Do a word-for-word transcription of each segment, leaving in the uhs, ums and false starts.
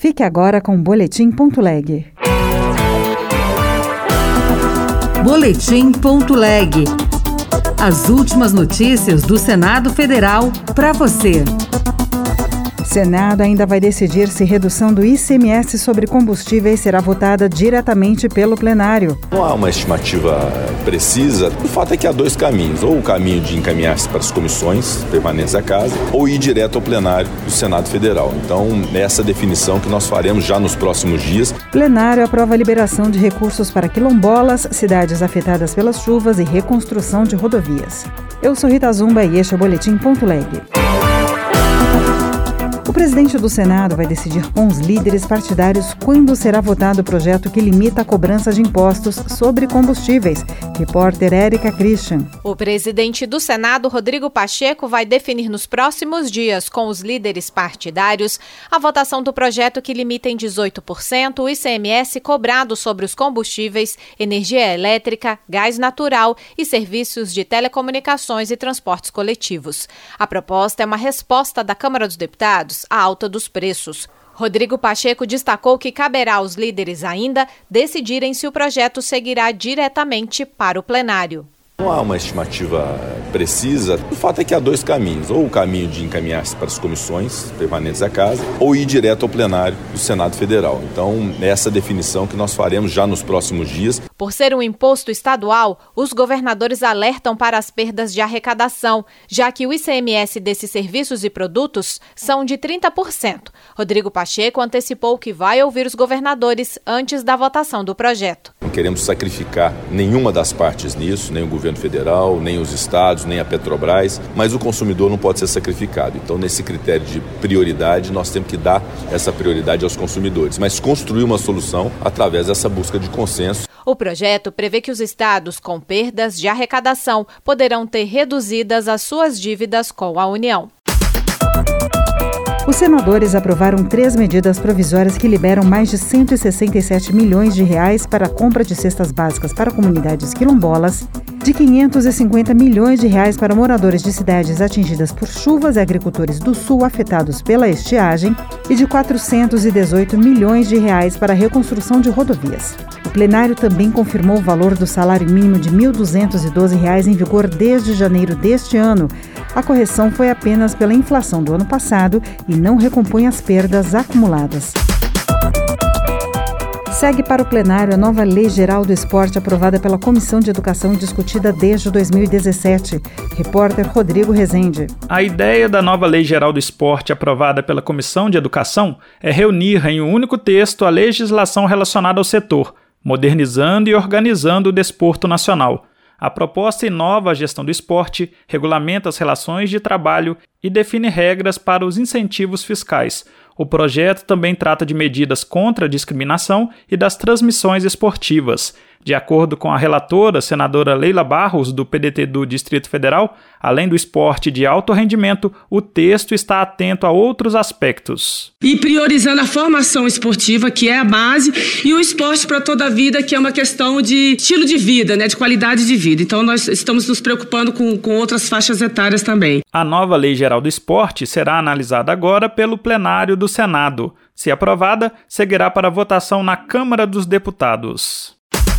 Fique agora com o Boletim Ponto Leg. Boletim Ponto Leg. As últimas notícias do Senado Federal para você. Senado ainda vai decidir se redução do I C M S sobre combustíveis será votada diretamente pelo plenário. Não há uma estimativa precisa. O fato é que há dois caminhos. Ou o caminho de encaminhar-se para as comissões permanentes da Casa, ou ir direto ao plenário do Senado Federal. Então, essa definição que nós faremos já nos próximos dias. O plenário aprova a liberação de recursos para quilombolas, cidades afetadas pelas chuvas e reconstrução de rodovias. Eu sou Rita Zumba e este é o Boletim Ponto Leg. O presidente do Senado vai decidir com os líderes partidários quando será votado o projeto que limita a cobrança de impostos sobre combustíveis. Repórter Érica Christian. O presidente do Senado, Rodrigo Pacheco, vai definir nos próximos dias com os líderes partidários a votação do projeto que limita em dezoito por cento o I C M S cobrado sobre os combustíveis, energia elétrica, gás natural e serviços de telecomunicações e transportes coletivos. A proposta é uma resposta da Câmara dos Deputados a alta dos preços. Rodrigo Pacheco destacou que caberá aos líderes ainda decidirem se o projeto seguirá diretamente para o plenário. Não há uma estimativa precisa. O fato é que há dois caminhos. Ou o caminho de encaminhar-se para as comissões permanentes da Casa, ou ir direto ao plenário do Senado Federal. Então, essa definição que nós faremos já nos próximos dias. Por ser um imposto estadual, os governadores alertam para as perdas de arrecadação, já que o I C M S desses serviços e produtos são de trinta por cento. Rodrigo Pacheco antecipou que vai ouvir os governadores antes da votação do projeto. Não queremos sacrificar nenhuma das partes nisso, nem o governo federal, nem os estados, nem a Petrobras, mas o consumidor não pode ser sacrificado. Então, nesse critério de prioridade, nós temos que dar essa prioridade aos consumidores, mas construir uma solução através dessa busca de consenso. O projeto prevê que os estados com perdas de arrecadação poderão ter reduzidas as suas dívidas com a União. Os senadores aprovaram três medidas provisórias que liberam mais de cento e sessenta e sete milhões de reais para a compra de cestas básicas para comunidades quilombolas, de quinhentos e cinquenta milhões de reais para moradores de cidades atingidas por chuvas e agricultores do sul afetados pela estiagem e de quatrocentos e dezoito milhões de reais para a reconstrução de rodovias. O plenário também confirmou o valor do salário mínimo de mil duzentos e doze reais em vigor desde janeiro deste ano. A correção foi apenas pela inflação do ano passado e não recompõe as perdas acumuladas. Segue para o plenário a nova Lei Geral do Esporte aprovada pela Comissão de Educação e discutida desde dois mil e dezessete. Repórter Rodrigo Rezende. A ideia da nova Lei Geral do Esporte aprovada pela Comissão de Educação é reunir em um único texto a legislação relacionada ao setor, modernizando e organizando o desporto nacional. A proposta inova a gestão do esporte, regulamenta as relações de trabalho e define regras para os incentivos fiscais. O projeto também trata de medidas contra a discriminação e das transmissões esportivas. De acordo com a relatora, senadora Leila Barros, do P D T do Distrito Federal, além do esporte de alto rendimento, o texto está atento a outros aspectos. E priorizando a formação esportiva, que é a base, e o esporte para toda a vida, que é uma questão de estilo de vida, né, de qualidade de vida. Então nós estamos nos preocupando com, com outras faixas etárias também. A nova Lei Geral do Esporte será analisada agora pelo plenário do Senado. Se aprovada, seguirá para votação na Câmara dos Deputados.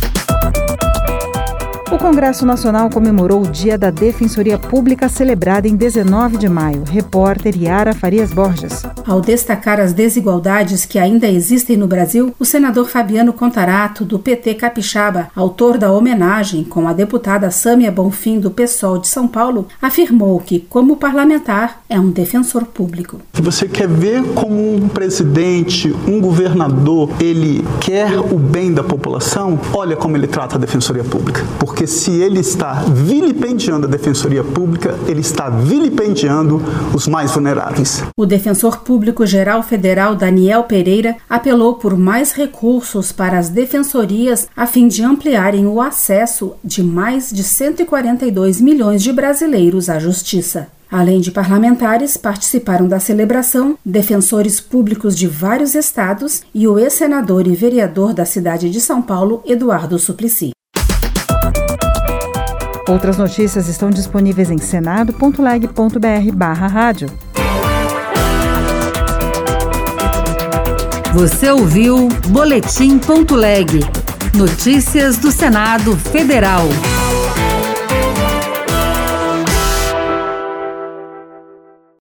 O Congresso Nacional comemorou o Dia da Defensoria Pública, celebrado em dezenove de maio. Repórter Yara Farias Borges. Ao destacar as desigualdades que ainda existem no Brasil, o senador Fabiano Contarato, do P T Capixaba, autor da homenagem com a deputada Sâmia Bonfim, do PSOL de São Paulo, afirmou que, como parlamentar, é um defensor público. Se você quer ver como um presidente, um governador, ele quer o bem da população, olha como ele trata a Defensoria Pública. Porque se ele está vilipendiando a Defensoria Pública, ele está vilipendiando os mais vulneráveis. O defensor público-geral federal Daniel Pereira apelou por mais recursos para as defensorias a fim de ampliarem o acesso de mais de cento e quarenta e dois milhões de brasileiros à justiça. Além de parlamentares, participaram da celebração defensores públicos de vários estados e o ex-senador e vereador da cidade de São Paulo, Eduardo Suplicy. Outras notícias estão disponíveis em senado ponto leg ponto br barra rádio. Você ouviu Boletim.leg. Notícias do Senado Federal.